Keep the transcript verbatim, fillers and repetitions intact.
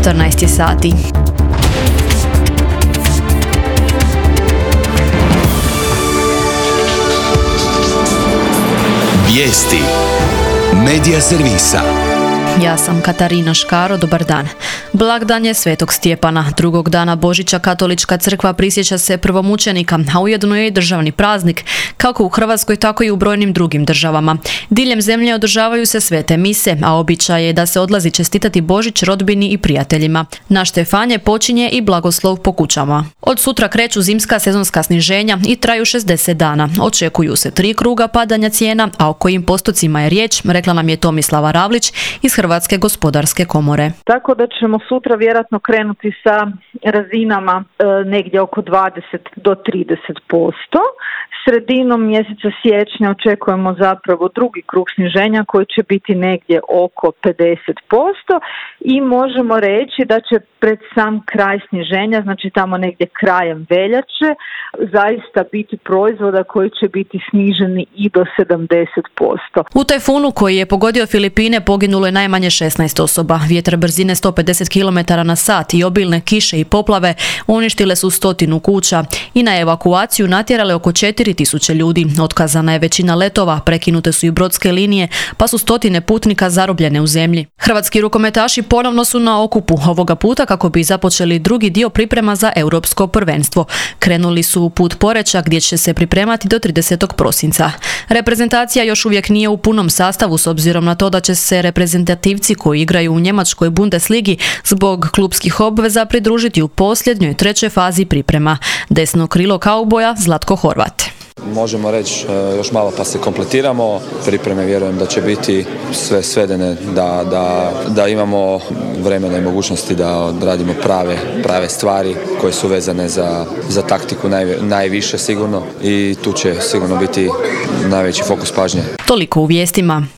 četrnaest je sati. Vijesti Medija servisa. Ja sam Katarina Škaro, dobar dan. Blagdan je Svetog Stjepana. Drugog dana Božića Katolička crkva prisjeća se prvomučenika, a ujedno je i državni praznik, kako u Hrvatskoj, tako i u brojnim drugim državama. Diljem zemlje održavaju se svete mise, a običaj je da se odlazi čestitati Božić rodbini i prijateljima. Na Štefanje počinje i blagoslov po kućama. Od sutra kreću zimska sezonska sniženja i traju šezdeset dana. Očekuju se tri kruga padanja cijena, a o kojim postocima je riječ, rekla nam je Tomislava Ravlić iz Hrvatske gospodarske komore. Tako da ćemo sutra vjerojatno krenuti sa razinama e, negdje oko dvadeset do trideset posto. Sredinom mjeseca siječnja očekujemo zapravo drugi krug sniženja koji će biti negdje oko pedeset posto i možemo reći da će pred sam kraj sniženja, znači tamo negdje krajem veljače, zaista biti proizvoda koji će biti sniženi i do sedamdeset posto. U tajfunu koji je pogodio Filipine poginulo je najmanje šesnaest osoba. Vjetar brzine sto pedeset kilometara na sat i obilne kiše i poplave uništile su stotinu kuća i na evakuaciju natjerale oko četiri tisuće ljudi. Otkazana je većina letova, prekinute su i brodske linije, pa su stotine putnika zarobljene u zemlji. Hrvatski rukometaši ponovno su na okupu, ovoga puta kako bi započeli drugi dio priprema za europsko prvenstvo. Krenuli su u put Poreča gdje će se pripremati do tridesetog prosinca. Reprezentacija još uvijek nije u punom sastavu s obzirom na to da će se reprezentativci koji igraju u njemačkoj Bundesligi zbog klupskih obveza pridružiti u posljednjoj trećoj fazi priprema. Desno krilo kauboja Zlatko Horvat. Možemo reći još malo pa se kompletiramo. Pripreme vjerujem da će biti sve svedene, da, da, da imamo vremena i mogućnosti da odradimo prave, prave stvari koje su vezane za, za taktiku naj, najviše sigurno i tu će sigurno biti najveći fokus pažnje. Toliko u vijestima.